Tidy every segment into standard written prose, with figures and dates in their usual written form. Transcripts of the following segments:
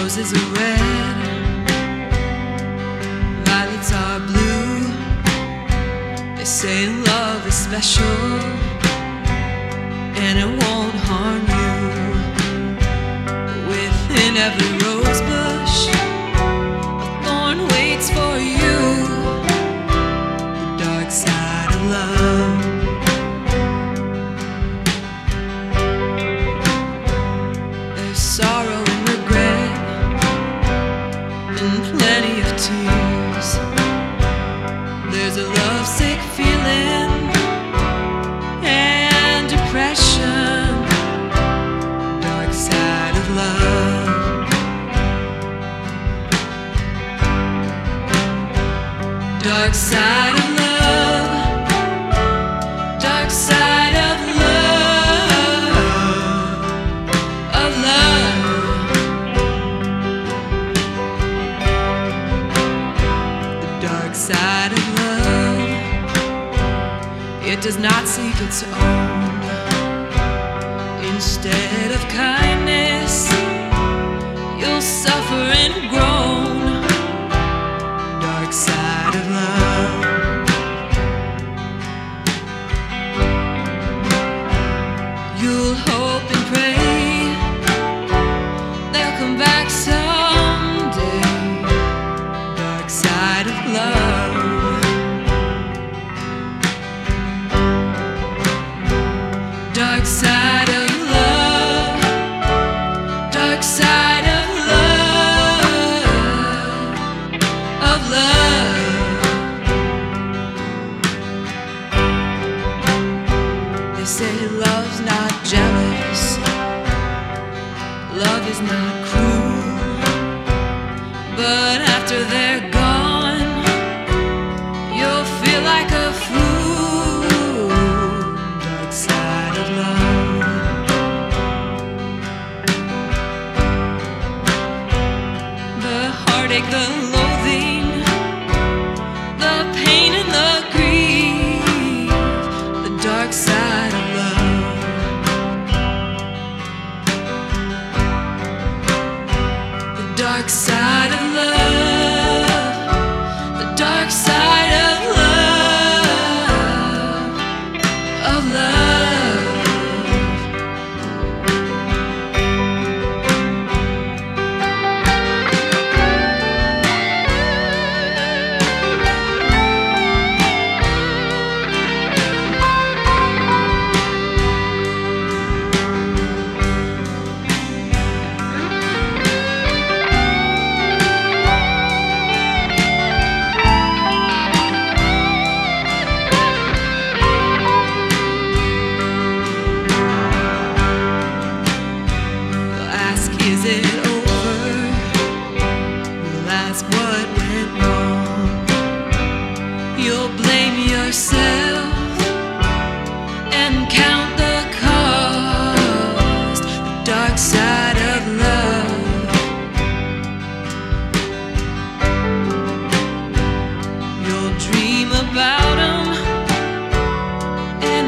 Roses are red, violets are blue. They say love is special and it won't harm you. Within every rose bush, a thorn waits for you. The dark side of love. There's sorrow and regret and plenty of tears. There's a lovesick feeling and depression. Dark side of love. Dark side of love. Dark side of love. Of love. The dark side of love. It does not seek its own. Instead of kindness, you'll suffer and groan. Dark side of love. You'll hope and pray they'll come back someday. Dark side of love. Dark side of love. Dark side of love. Of love. They say love's not jealous, love is not cruel, but after they're gone, you'll feel like a fool. Dark side of love. The heartache, the loathing, the pain and the grief. The dark side of love. The dark side of love. The dark side of love. Of love. Is it over? You'll ask what went wrong. You'll blame yourself and count the cost. The dark side of love. You'll dream about 'em and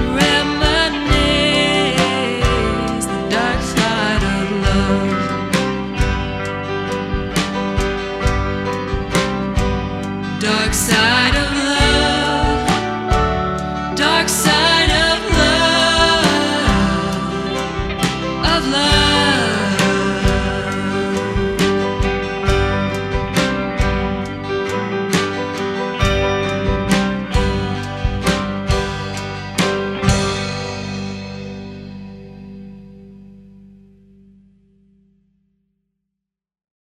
reminisce. The dark side of love. Dark side of love. Dark